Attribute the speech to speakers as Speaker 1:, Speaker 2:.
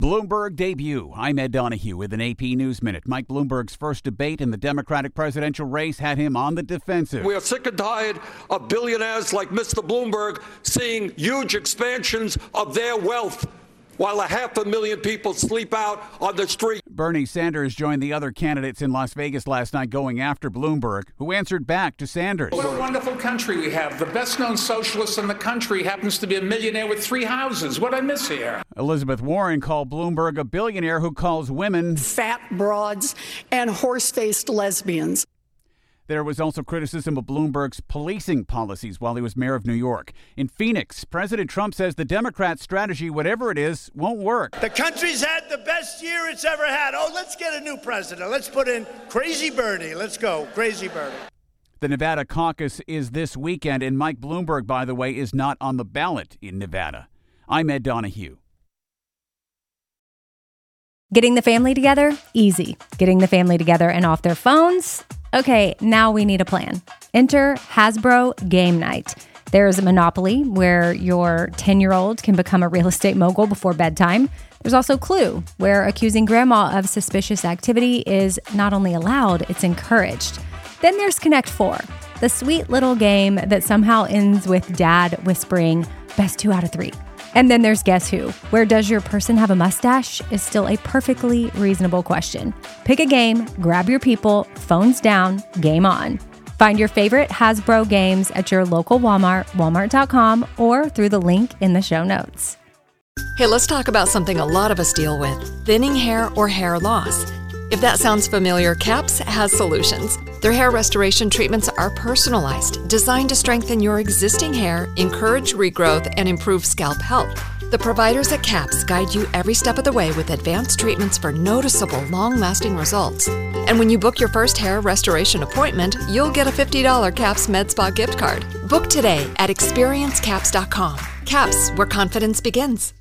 Speaker 1: Bloomberg debut. I'm Ed Donahue with an AP News Minute. Mike Bloomberg's first debate in the Democratic presidential race had him on the defensive.
Speaker 2: We are sick and tired of billionaires like Mr. Bloomberg seeing huge expansions of their wealth while 500,000 people sleep out on the street.
Speaker 1: Bernie Sanders joined the other candidates in Las Vegas last night going after Bloomberg, who answered back to Sanders.
Speaker 3: What a wonderful country we have. The best-known socialist in the country happens to be a millionaire with 3 houses. What I miss here?
Speaker 1: Elizabeth Warren called Bloomberg a billionaire who calls women
Speaker 4: fat broads and horse-faced lesbians.
Speaker 1: There was also criticism of Bloomberg's policing policies while he was mayor of New York. In Phoenix, President Trump says the Democrat strategy, whatever it is, won't work.
Speaker 5: The country's had the best year it's ever had. Oh, let's get a new president. Let's put in Crazy Bernie. Let's go, Crazy Bernie.
Speaker 1: The Nevada caucus is this weekend, and Mike Bloomberg, by the way, is not on the ballot in Nevada. I'm Ed Donahue.
Speaker 6: Getting the family together? Easy. Getting the family together and off their phones? Okay, now we need a plan. Enter Hasbro Game Night. There is a Monopoly where your 10-year-old can become a real estate mogul before bedtime. There's also Clue, where accusing grandma of suspicious activity is not only allowed, it's encouraged. Then there's Connect 4, the sweet little game that somehow ends with dad whispering, best 2 out of 3. And then there's Guess Who, where does your person have a mustache is still a perfectly reasonable question. Pick a game, grab your people, phones down, game on. Find your favorite Hasbro games at your local Walmart, walmart.com, or through the link in the show notes.
Speaker 7: Hey, let's talk about something a lot of us deal with, thinning hair or hair loss. If that sounds familiar, CAPS has solutions. Their hair restoration treatments are personalized, designed to strengthen your existing hair, encourage regrowth, and improve scalp health. The providers at CAPS guide you every step of the way with advanced treatments for noticeable, long-lasting results. And when you book your first hair restoration appointment, you'll get a $50 CAPS Med Spa gift card. Book today at experiencecaps.com. CAPS, where confidence begins.